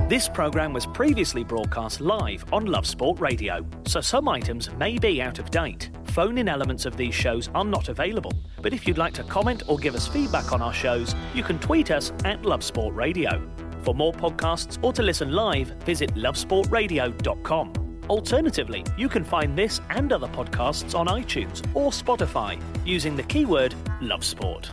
This programme was previously broadcast live on Love Sport Radio, so some items may be out of date. Phone-in elements of these shows are not available, but if you'd like to comment or give us feedback on our shows, you can tweet us at Love Sport Radio. For more podcasts or to listen live, visit lovesportradio.com. Alternatively, you can find this and other podcasts on iTunes or Spotify using the keyword Love Sport.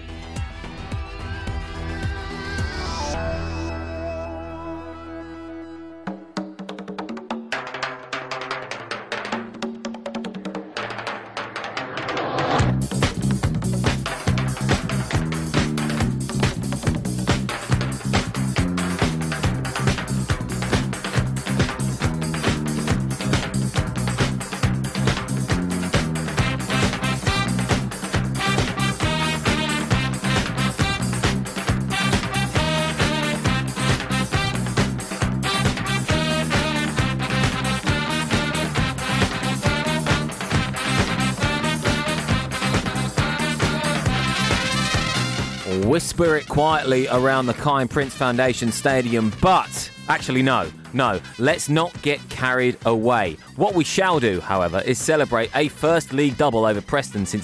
Whisper it quietly around the Kai Prince Foundation Stadium, but actually no, let's not get carried away. What we shall do, however, is celebrate a first league double over Preston since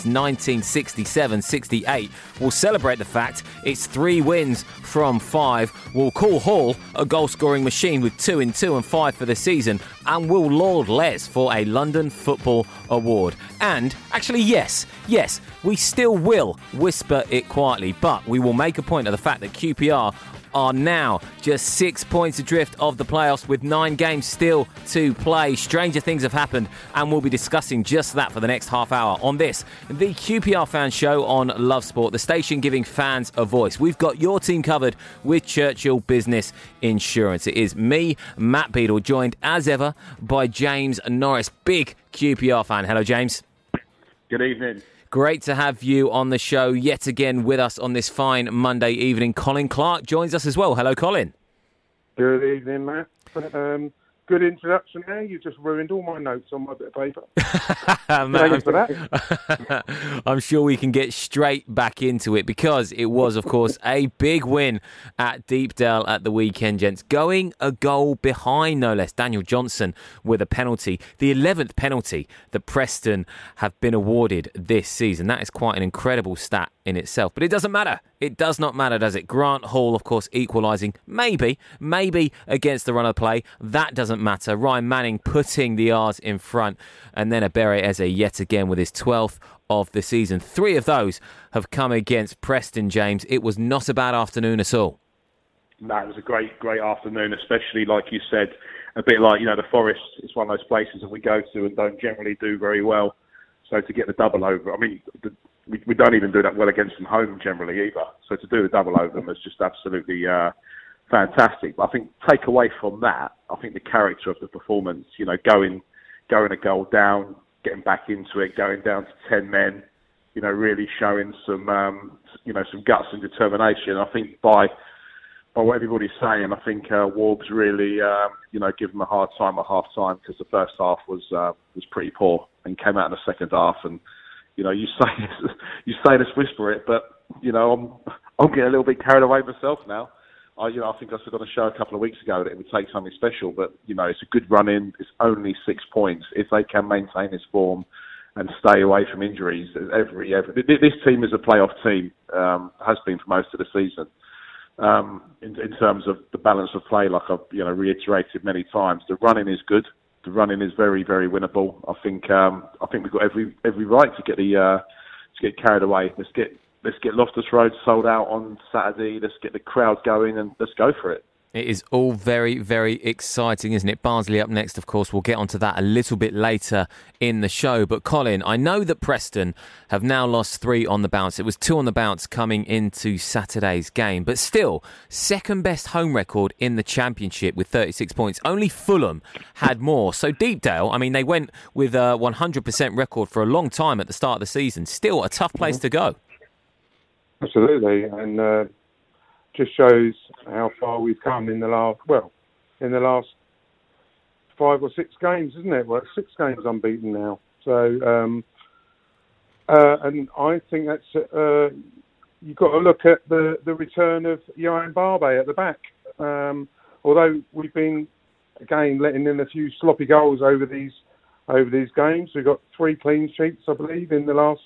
1967-68. We'll celebrate the fact it's 3 wins from 5. We'll call Hall a goal-scoring machine with 2 in 2 and 5 for the season, and we'll laud Les for a London Football Award. And actually, yes, we still will whisper it quietly, but we will make a point of the fact that QPR are now just 6 points adrift of the playoffs with 9 games still to play. Stranger things have happened, and we'll be discussing just that for the next half hour on this, the QPR Fan Show on Love Sport, the station giving fans a voice. We've got your team covered with Churchill Business Insurance. It is me, Matt Beadle, joined as ever by James Norris, big QPR fan. Hello, James. Good evening. Great to have you on the show yet again with us on this fine Monday evening. Colin Clark joins us as well. Hello, Colin. Good evening, Matt. Good introduction there. You just ruined all my notes on my bit of paper. Thanks for that. I'm sure we can get straight back into it because it was, of course, a big win at Deepdale at the weekend, gents. Going a goal behind, no less. Daniel Johnson with a penalty. The 11th penalty that Preston have been awarded this season. That is quite an incredible stat in itself. But it doesn't matter. It does not matter, does it? Grant Hall, of course, equalising. Maybe against the run of play. That doesn't matter. Ryan Manning putting the R's in front. And then Ebere Eze yet again with his 12th of the season. 3 of those have come against Preston, James. It was not a bad afternoon at all. No, it was a great afternoon, especially, like you said, a bit like, the Forest. It's one of those places that we go to and don't generally do very well. So to get the double over, we don't even do that well against them home generally either. So to do the double over them was just absolutely fantastic. But I think take away from that, I think the character of the performance, going a goal down, getting back into it, going down to 10 men, really showing some guts and determination. I think by what everybody's saying, I think Warbs really, give them a hard time at half time because the first half was pretty poor and came out in the second half and. You say this, whisper it, but I'm getting a little bit carried away myself now. I think I said on a show a couple of weeks ago that it would take something special, but it's a good run in. It's only 6 points. If they can maintain this form and stay away from injuries, this team is a playoff team. Has been for most of the season. In terms of the balance of play, like I've reiterated many times, the running is good. The running is very, very winnable. I think we've got every right to get carried away. Let's get Loftus Road sold out on Saturday. Let's get the crowd going and let's go for it. It is all very, very exciting, isn't it? Barnsley up next, of course. We'll get onto that a little bit later in the show. But Colin, I know that Preston have now lost 3 on the bounce. It was 2 on the bounce coming into Saturday's game. But still, second best home record in the Championship with 36 points. Only Fulham had more. So Deepdale, they went with a 100% record for a long time at the start of the season. Still a tough place to go. Absolutely. And just shows how far we've come in the last 5 or 6 games, isn't it? Well, 6 games unbeaten now. So, and I think that's you've got to look at the return of Johan Barbe at the back. although we've been again letting in a few sloppy goals over these games, we've got 3 clean sheets, I believe, in the last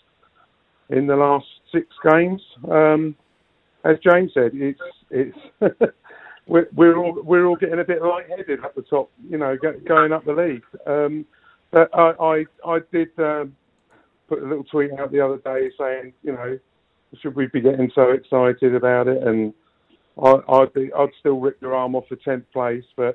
6 games. As James said, it's we're all getting a bit lightheaded up the top, going up the league. But I did put a little tweet out the other day saying, should we be getting so excited about it? And I'd still rip your arm off for 10th place, but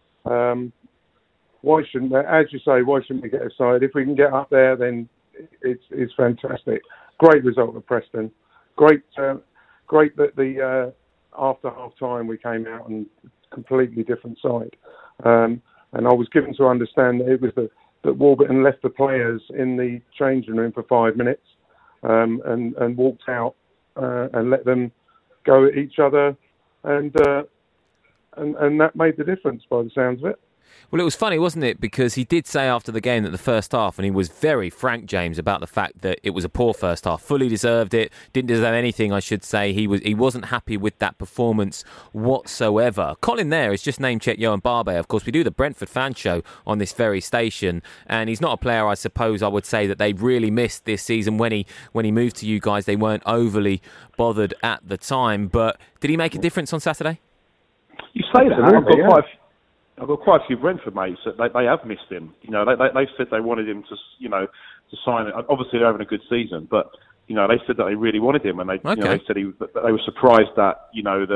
why shouldn't, as you say, why shouldn't we get excited? If we can get up there, then it's fantastic. Great result of Preston. Great that the after half time we came out and completely different side. And I was given to understand that it was that Warburton left the players in the changing room for 5 minutes and walked out and let them go at each other, and that made the difference by the sounds of it. Well, it was funny, wasn't it? Because he did say after the game that the first half, and he was very frank, James, about the fact that it was a poor first half. Fully deserved it. Didn't deserve anything, I should say. He wasn't happy with that performance whatsoever. Colin there has just name-checked Johan Barbet. Of course, we do the Brentford fan show on this very station, and he's not a player, I suppose, I would say, that they really missed this season. When he moved to you guys, they weren't overly bothered at the time. But did he make a difference on Saturday? You say that. I've got quite a few Brentford mates that they have missed him. They said they wanted him to sign it. Obviously, they're having a good season, but they said that they really wanted him, and they said they were surprised that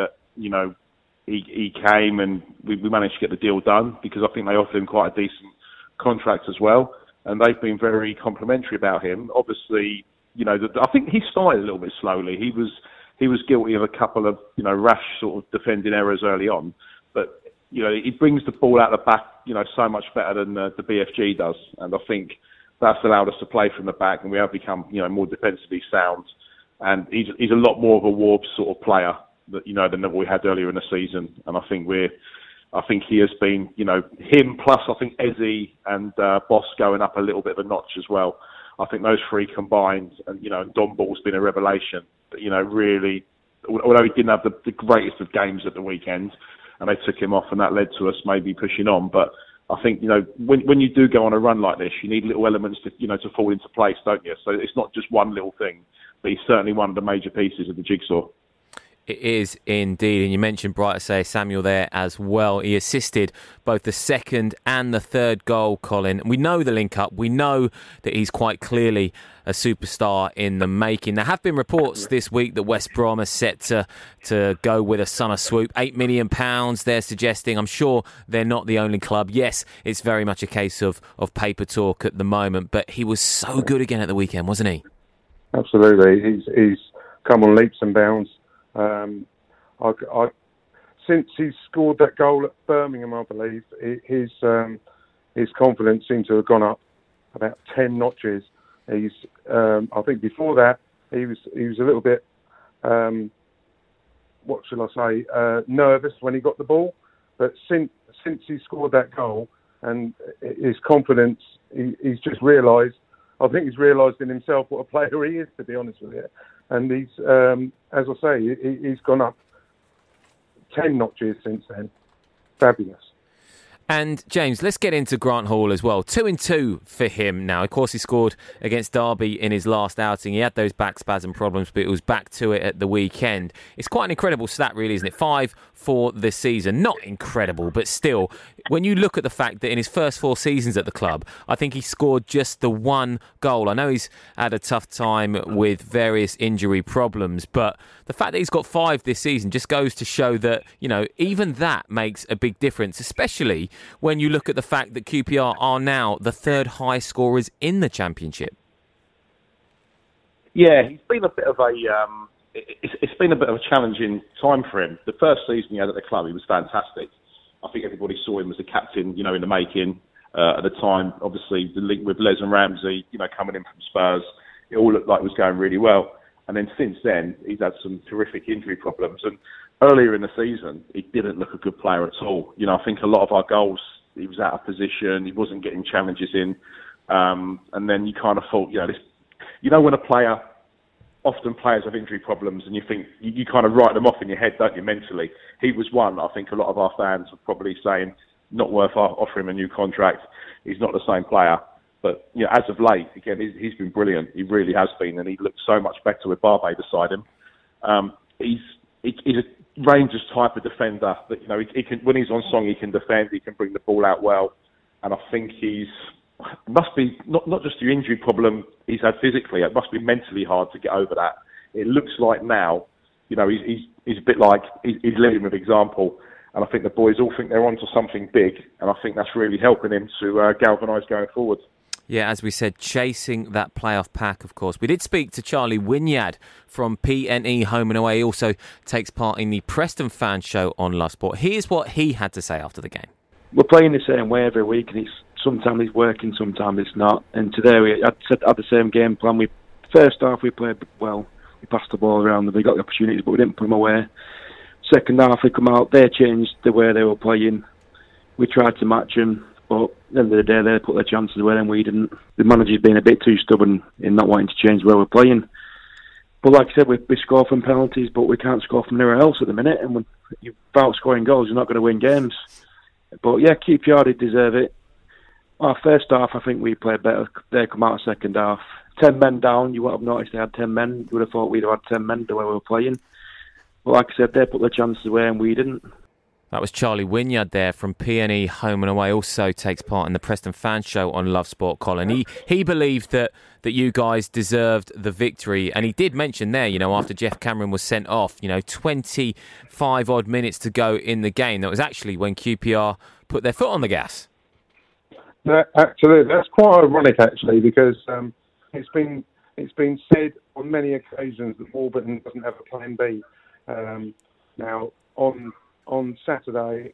he came and we managed to get the deal done, because I think they offered him quite a decent contract as well, and they've been very complimentary about him. Obviously, I think he started a little bit slowly. He was guilty of a couple of rash sort of defending errors early on, but he brings the ball out the back, so much better than the BFG does. And I think that's allowed us to play from the back, and we have become, more defensively sound. And he's a lot more of a Warbs sort of player than what we had earlier in the season. And I think he has been, him plus I think Eze and Boss going up a little bit of a notch as well. I think those 3 combined, and Don Ball's been a revelation. But, really, although he didn't have the greatest of games at the weekend, and they took him off, and that led to us maybe pushing on. But I think, when you do go on a run like this, you need little elements to fall into place, don't you? So it's not just one little thing, but he's certainly one of the major pieces of the jigsaw. It is indeed, and you mentioned Bright Osayi-Samuel there as well. He assisted both the second and the third goal, Colin. We know the link-up. We know that he's quite clearly a superstar in the making. There have been reports this week that West Brom are set to go with a Son of Swoop. £8 million they're suggesting. I'm sure they're not the only club. Yes, it's very much a case of paper talk at the moment, but he was so good again at the weekend, wasn't he? Absolutely. He's come on leaps and bounds. Since he scored that goal at Birmingham, I believe, his confidence seemed to have gone up about 10 notches. I think before that he was a little bit, what shall I say, nervous when he got the ball. But since he scored that goal, and his confidence, he's just realised. I think he's realised in himself what a player he is, to be honest with you. And he's, as I say, he's gone up 10 notches since then. Fabulous. And, James, let's get into Grant Hall as well. 2-2 for him now. Of course, he scored against Derby in his last outing. He had those back spasm problems, but it was back to it at the weekend. It's quite an incredible stat, really, isn't it? 5 for the season. Not incredible, but still, when you look at the fact that in his first 4 seasons at the club, I think he scored just the 1 goal. I know he's had a tough time with various injury problems, but the fact that he's got 5 this season just goes to show that, even that makes a big difference, especially when you look at the fact that QPR are now the 3rd highest scorers in the Championship. Yeah, he's been a bit of a it's been a bit of a challenging time for him. The first season he had at the club, he was fantastic. I think everybody saw him as a captain, in the making at the time. Obviously, the link with Les and Ramsey, coming in from Spurs, it all looked like it was going really well. And then since then, he's had some terrific injury problems. And earlier in the season, he didn't look a good player at all. I think a lot of our goals, he was out of position. He wasn't getting challenges in. And then you kind of thought, when a player often players have injury problems, and you think you kind of write them off in your head, don't you, mentally? He was one. I think a lot of our fans are probably saying not worth offering him a new contract. He's not the same player. But as of late, again, he's been brilliant. He really has been, and he looks so much better with Barbet beside him. He's a Rangers type of defender that he can, when he's on song, he can defend. He can bring the ball out well, and I think must be not just the injury problem he's had physically. It must be mentally hard to get over that. It looks like now, he's a bit like he's leading with example, and I think the boys all think they're onto something big, and I think that's really helping him to galvanise going forward. Yeah, as we said, chasing that playoff pack, of course. We did speak to Charlie Wynyard from PNE Home and Away. He also takes part in the Preston Fan Show on Love Sport. Here's what he had to say after the game. We're playing the same way every week, and sometimes it's working, sometimes it's not. And today we had the same game plan. First half we played well. We passed the ball around and we got the opportunities, but we didn't put them away. Second half we come out, they changed the way they were playing. We tried to match them. But at the end of the day, they put their chances away and we didn't. The manager's been a bit too stubborn in not wanting to change where we're playing. But like I said, we score from penalties, but we can't score from anywhere else at the minute. And without scoring goals, you're not going to win games. But yeah, QPR did deserve it. Our first half, I think we played better. They come out second half. 10 men down, you would have noticed they had 10 men. You would have thought we'd have had 10 men the way we were playing. But like I said, they put their chances away and we didn't. That was Charlie Wynyard there from PNE Home and Away. Also takes part in the Preston Fan Show on Love Sport, Colin. He believed that you guys deserved the victory. And he did mention there, after Jeff Cameron was sent off, 25 odd minutes to go in the game. That was actually when QPR put their foot on the gas. Absolutely. That's quite ironic, actually, because it's been said on many occasions that Warburton doesn't have a plan B. Now, on Saturday,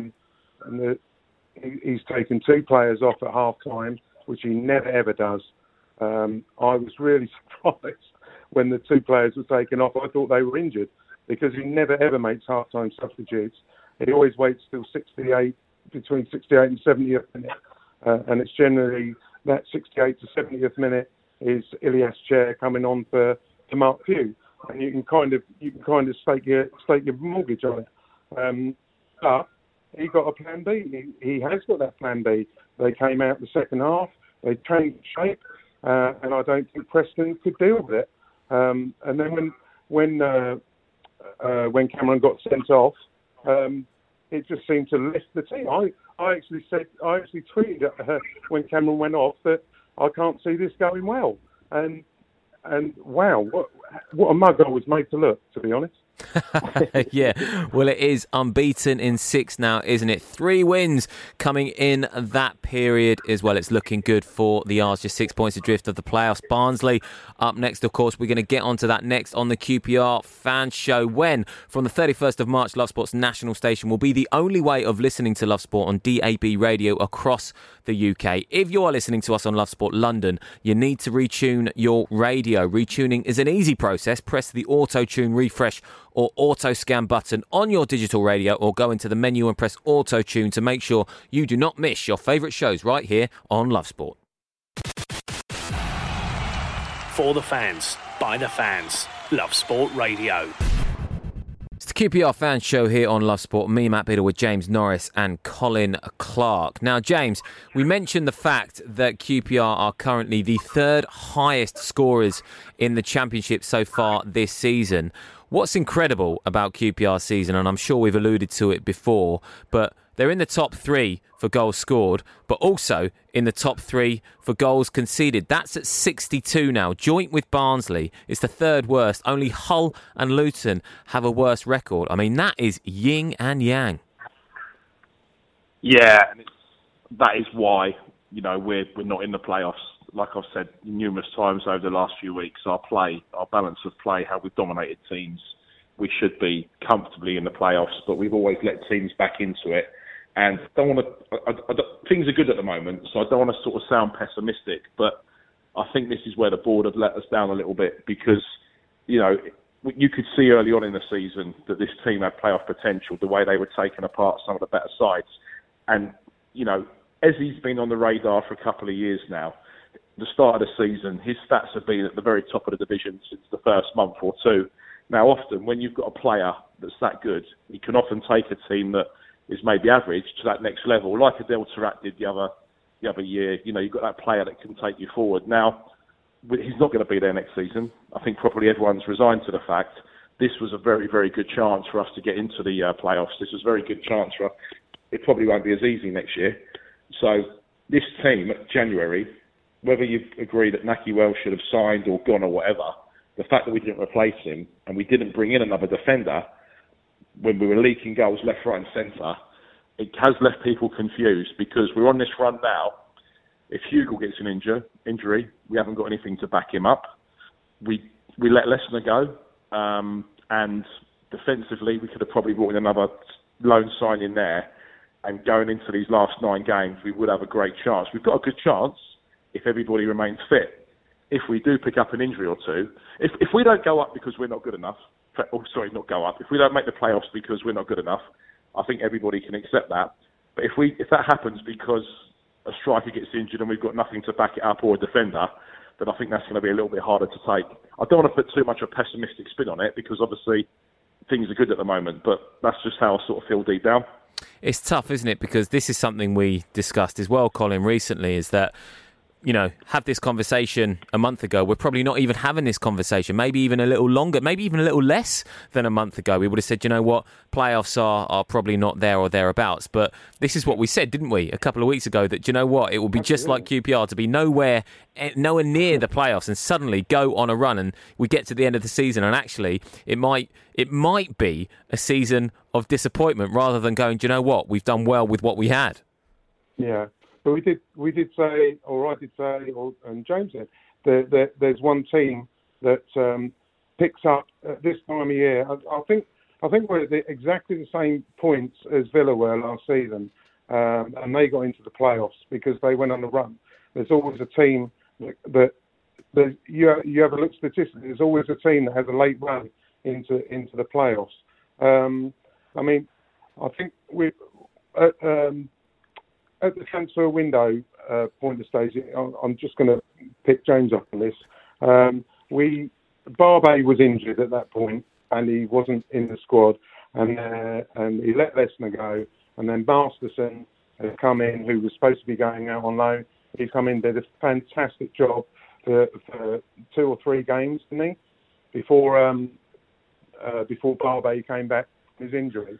he's taken two players off at half-time, which he never, ever does. I was really surprised when the two players were taken off. I thought they were injured because he never, ever makes half-time substitutes. He always waits till between 68 and 70th minute. And it's generally that 68 to 70th minute is Ilias Chair coming on for Mark Pugh. And you can kind of stake your mortgage on it. But he got a plan B. He has got that plan B. They came out the second half. They changed shape, and I don't think Preston could deal with it. And then when Cameron got sent off, it just seemed to lift the team. I actually tweeted at her when Cameron went off that I can't see this going well. And wow, what a mug I was made to look, to be honest. Yeah, well, it is unbeaten in 6 now, isn't it? 3 wins coming in that period as well. It's looking good for the R's, just 6 points adrift of the playoffs. Barnsley up next, of course. We're going to get onto that next on the QPR Fan Show, when from the 31st of March, Love Sport's national station will be the only way of listening to Love Sport on DAB radio across the UK. If you are listening to us on Love Sport London, you need to retune your radio. Retuning is an easy process. Press the auto-tune refresh or auto-scan button on your digital radio, or go into the menu and press auto-tune to make sure you do not miss your favourite shows right here on Love Sport. For the fans, by the fans, Love Sport Radio. It's the QPR Fan Show here on Love Sport. Me, Matt Biddle, with James Norris and Colin Clark. Now, James, we mentioned the fact that QPR are currently the 3rd highest scorers in the Championship so far this season. What's incredible about QPR's season, and I'm sure we've alluded to it before, but they're in the top 3 for goals scored, but also in the top 3 for goals conceded. That's at 62 now, joint with Barnsley. It's the 3rd worst. Only Hull and Luton have a worse record. I mean, that is yin and yang. Yeah, and that is why, we're not in the playoffs. Like I've said numerous times over the last few weeks, our balance of play, how we've dominated teams, we should be comfortably in the playoffs, but we've always let teams back into it. And things are good at the moment, so I don't want to sort of sound pessimistic, but I think this is where the board have let us down a little bit, because, you could see early on in the season that this team had playoff potential, the way they were taking apart some of the better sides. And, Ezzy's been on the radar for a couple of years now. the start of the season, his stats have been at the very top of the division since the first month or two. Now, often when you've got a player that's that good, he can often take a team that is maybe average to that next level, like Adel Taarabt did the other year. You know, you've got that player that can take you forward. Now, he's not going to be there next season. I think probably everyone's resigned to the fact this was a very, very good chance for us to get into the playoffs. This was a very good chance for us. It probably won't be as easy next year. So this team, January, whether you agree that Nahki Wells should have signed or gone or whatever, the fact that we didn't replace him and we didn't bring in another defender when we were leaking goals left, right and centre, it has left people confused because we're on this run now. If Hugo gets an injury, we haven't got anything to back him up. We let Lesnar go, and defensively we could have probably brought in another loan signing there, and going into these last 9 games we would have a great chance. We've got a good chance if everybody remains fit. If we do pick up an injury or two, if we don't go up because we're not good enough, not go up, if we don't make the playoffs because we're not good enough, I think everybody can accept that. But if that happens because a striker gets injured and we've got nothing to back it up or a defender, then I think that's going to be a little bit harder to take. I don't want to put too much of a pessimistic spin on it because obviously things are good at the moment, but that's just how I sort of feel deep down. It's tough, isn't it? Because this is something we discussed as well, Colin, recently, is that, you know, have this conversation a month ago. We're probably not even having this conversation, maybe even a little longer, maybe even a little less than a month ago. We would have said, you know what, playoffs are probably not there or thereabouts. But this is what we said, didn't we, a couple of weeks ago, that, you know what, it will be just like QPR to be nowhere near the playoffs and suddenly go on a run and we get to the end of the season and actually it might be a season of disappointment rather than going, do you know what, we've done well with what we had. Yeah. But we did say, or I did say, and James said, that there's one team that picks up at this time of year. I think we're at exactly the same points as Villa were last season, and they got into the playoffs because they went on the run. There's always a team that you have a look statistically. There's always a team that has a late run into the playoffs. I mean, I think we. At the transfer window point of stage, I'm just going to pick James up on this. Barbet was injured at that point, and he wasn't in the squad, and he let Lesnar go, and then Masterson had come in, who was supposed to be going out on loan. He's come in, did a fantastic job for 2 or 3 games, didn't he? Before Barbet came back from his injury.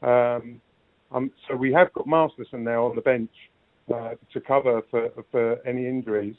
So we have got Masterson now on the bench to cover for any injuries.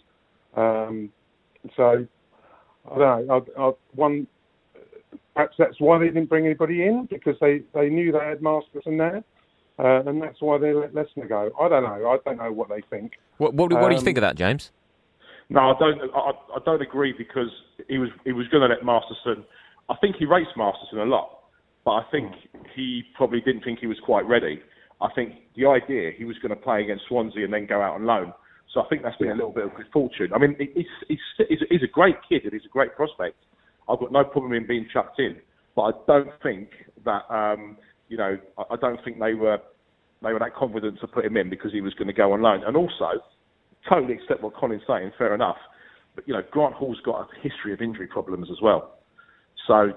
So I don't know. Perhaps that's why they didn't bring anybody in, because they knew they had Masterson there, and that's why they let Lesnar go. I don't know. I don't know what they think. What do you think of that, James? No, I don't agree, because he was going to let Masterson. I think he rates Masterson a lot. But I think he probably didn't think he was quite ready. I think the idea, he was going to play against Swansea and then go out on loan. So I think that's been a little bit of good fortune. I mean, he's a great kid and he's a great prospect. I've got no problem in being chucked in. But I don't think that, I don't think they were that confident to put him in because he was going to go on loan. And also, totally accept what Colin's saying, fair enough. But, Grant Hall's got a history of injury problems as well. So,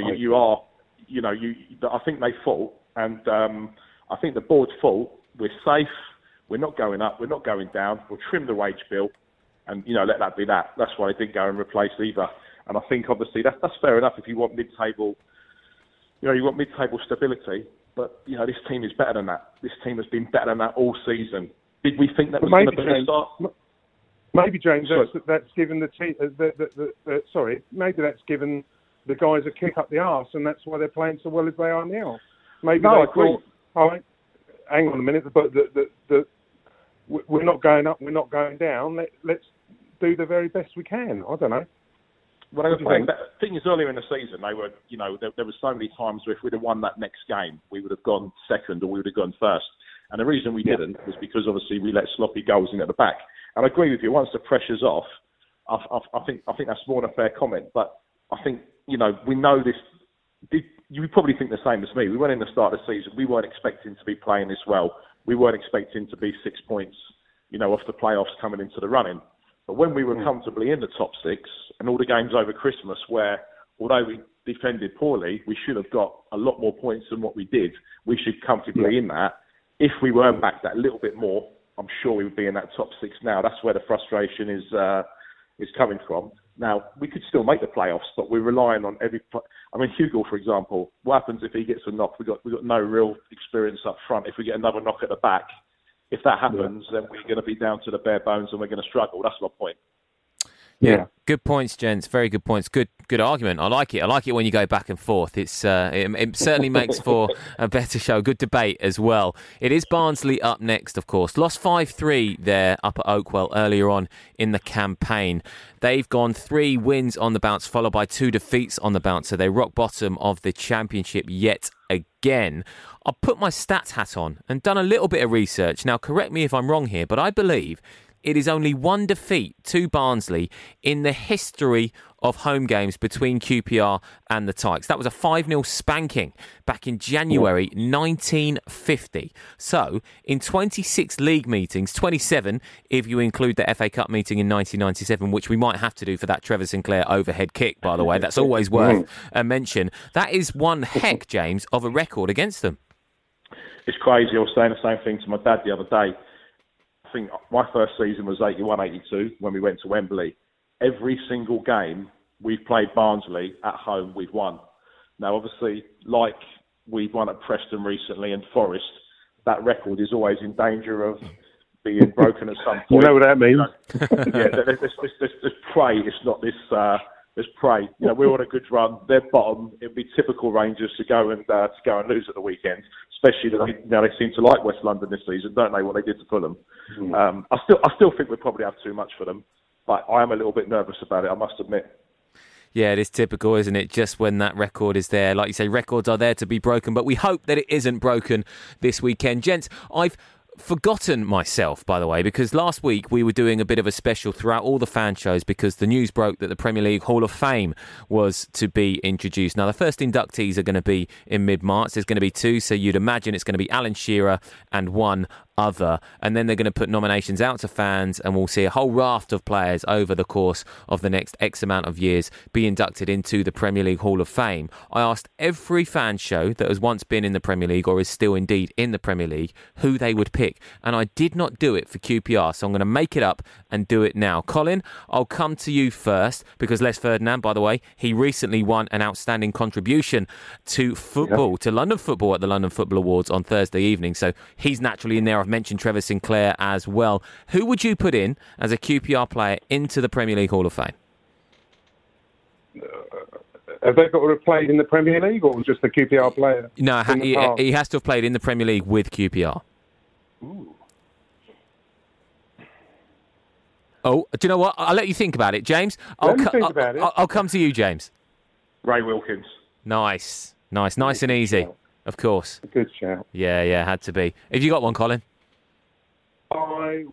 I think they fought, and I think the board's fault. We're safe. We're not going up. We're not going down. We'll trim the wage bill, and let that be that. That's why they didn't go and replace either. And I think obviously that's fair enough if you want mid-table. You want mid-table stability, but this team is better than that. This team has been better than that all season. Did we think that was going to be a start? Maybe, James, that's given the team. Maybe that's given the guys a kick up the arse, and that's why they're playing so well as they are now. Maybe I agree. Hang on a minute, but we're not going up, we're not going down. Let's do the very best we can. I don't know. Well, the thing is, earlier in the season, they were, there were so many times where if we'd have won that next game, we would have gone second or we would have gone first. And the reason we didn't was because obviously we let sloppy goals in at the back. And I agree with you. Once the pressure's off, I think that's more than a fair comment. But I think we know this. You probably think the same as me. We went in the start of the season. We weren't expecting to be playing this well. We weren't expecting to be 6 points, off the playoffs coming into the running. But when we were comfortably in the top 6, and all the games over Christmas where, although we defended poorly, we should have got a lot more points than what we did. We should comfortably in that. If we weren't back that little bit more, I'm sure we would be in that top 6 now. That's where the frustration is coming from. Now, we could still make the playoffs, but we're relying on Hugo, for example, what happens if he gets a knock? We've got no real experience up front. If we get another knock at the back, if that happens, then we're going to be down to the bare bones and we're going to struggle. That's my point. Yeah, good points, gents. Very good points. Good argument. I like it. I like it when you go back and forth. It certainly makes for a better show. Good debate as well. It is Barnsley up next, of course. Lost 5-3 there up at Oakwell earlier on in the campaign. They've gone 3 wins on the bounce, followed by 2 defeats on the bounce. So they rock bottom of the championship yet again. I've put my stats hat on and done a little bit of research. Now, correct me if I'm wrong here, but I believe it is only 1 defeat to Barnsley in the history of home games between QPR and the Tykes. That was a 5-0 spanking back in January 1950. So, in 26 league meetings, 27 if you include the FA Cup meeting in 1997, which we might have to do for that Trevor Sinclair overhead kick, by the way. That's always worth a mention. That is one heck, James, of a record against them. It's crazy. I was saying the same thing to my dad the other day. I think my first season was 81-82 when we went to Wembley. Every single game we've played Barnsley at home, we've won. Now, obviously, like we've won at Preston recently and Forest, that record is always in danger of being broken at some point. You know what that means? There's prey. It's not this. There's prey. We're on a good run. They're bottom. It'd be typical Rangers to go and lose at the weekend. Especially that they seem to like West London this season, don't they? What they did to Fulham. I still think we probably have too much for them, but I am a little bit nervous about it, I must admit. Yeah, it is typical, isn't it? Just when that record is there. Like you say, records are there to be broken, but we hope that it isn't broken this weekend. Gents, I've forgotten myself, by the way, because last week we were doing a bit of a special throughout all the fan shows because the news broke that the Premier League Hall of Fame was to be introduced. Now, the first inductees are going to be in mid-March. There's going to be 2, so you'd imagine it's going to be Alan Shearer and 1 other, and then they're going to put nominations out to fans, and we'll see a whole raft of players over the course of the next X amount of years be inducted into the Premier League Hall of Fame. I asked every fan show that has once been in the Premier League or is still indeed in the Premier League who they would pick, and I did not do it for QPR, so I'm going to make it up and do it now. Colin, I'll come to you first because Les Ferdinand, by the way, he recently won an outstanding contribution to football, to London football at the London Football Awards on Thursday evening, so he's naturally in there. I've mentioned Trevor Sinclair as well. Who would you put in as a QPR player into the Premier League Hall of Fame? Have they got to have played in the Premier League or just a QPR player? No, he has to have played in the Premier League with QPR. Ooh. Oh, do you know what? I'll let you think about it, James. Let me think about it. I'll come to you, James. Ray Wilkins. Nice and easy. Of course. A good shout. Yeah, had to be. Have you got one, Colin? I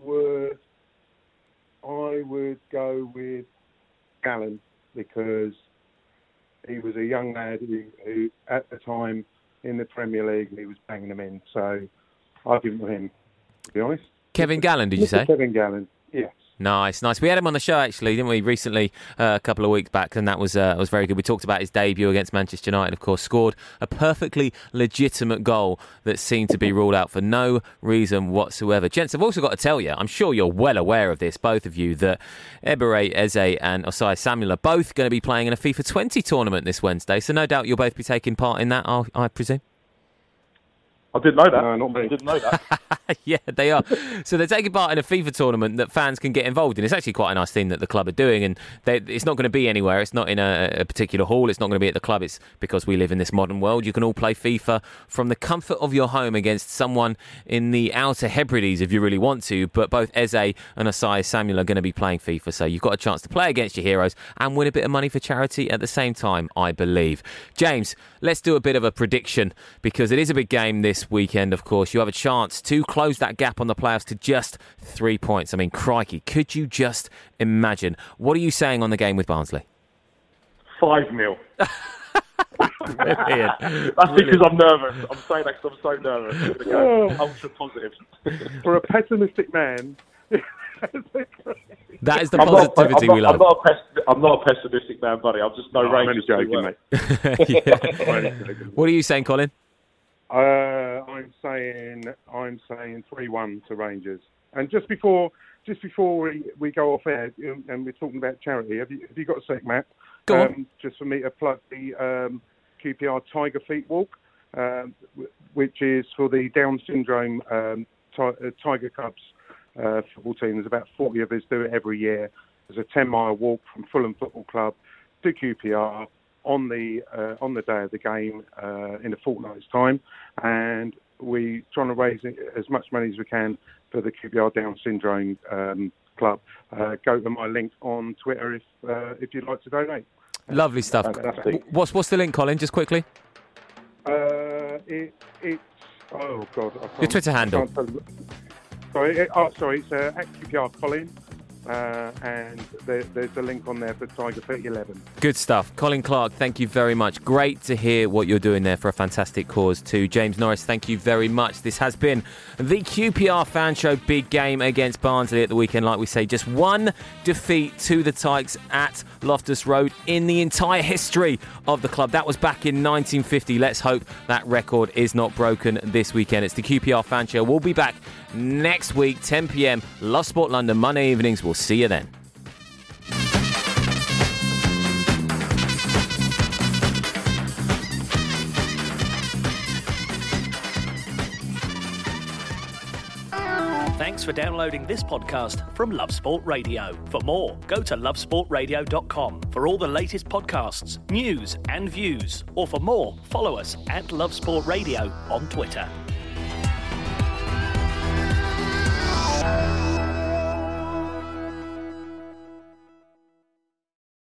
would go with Gallen because he was a young lad who at the time in the Premier League he was banging them in. So I'll give it to him, to be honest. Kevin Gallen, did you say? Kevin Gallen, yes. Nice. We had him on the show, actually, didn't we, recently, a couple of weeks back, and that was very good. We talked about his debut against Manchester United, of course, scored a perfectly legitimate goal that seemed to be ruled out for no reason whatsoever. Gents, I've also got to tell you, I'm sure you're well aware of this, both of you, that Ebere Eze and Osai Samuel are both going to be playing in a FIFA 20 tournament this Wednesday, so no doubt you'll both be taking part in that, I presume. I didn't know that. No, not me. I didn't know that. Yeah, they are. So they're taking part in a FIFA tournament that fans can get involved in. It's actually quite a nice thing that the club are doing, and it's not going to be anywhere. It's not in a particular hall. It's not going to be at the club. It's because we live in this modern world. You can all play FIFA from the comfort of your home against someone in the Outer Hebrides if you really want to, but both Eze and Osai Samuel are going to be playing FIFA, so you've got a chance to play against your heroes and win a bit of money for charity at the same time, I believe. James, let's do a bit of a prediction because it is a big game this weekend, of course. You have a chance to close that gap on the playoffs to just 3 points. I mean, crikey, could you just imagine? What are you saying on the game with Barnsley? 5-0. Brilliant. That's because I'm nervous. I'm saying that because I'm so nervous. I'm ultra positive. For a pessimistic man, That is the positivity we love. I'm not a pessimistic man, buddy. I'm just Rangers. I'm only joking, mate. What are you saying, Colin? I'm saying 3-1 to Rangers. And just before we go off air, and we're talking about charity, have you got a sec, Matt? Go on. Just for me to plug the QPR Tiger Feet Walk, which is for the Down syndrome Tiger Cubs football team. There's about 40 of us do it every year. There's a 10-mile walk from Fulham Football Club to QPR on the day of the game in a fortnight's time, and we're trying to raise as much money as we can for the QPR Down syndrome club. Go to my link on Twitter if you'd like to donate. Lovely stuff. What's the link, Colin? Just quickly. It's oh god. Your Twitter handle. Sorry, it's at QPR Colin, and there's a link on there for Tiger Feet 11. Good stuff. Colin Clark, thank you very much. Great to hear what you're doing there for a fantastic cause too. James Norris, thank you very much. This has been the QPR Fan Show. Big game against Barnsley at the weekend. Like we say, just one defeat to the Tykes at Loftus Road in the entire history of the club. That was back in 1950. Let's hope that record is not broken this weekend. It's the QPR Fan Show. We'll be back next week, 10 p.m, Love Sport London, Monday evenings. We'll see you then. Thanks for downloading this podcast from Love Sport Radio. For more, go to lovesportradio.com for all the latest podcasts, news and views. Or for more, follow us at Love Sport Radio on Twitter.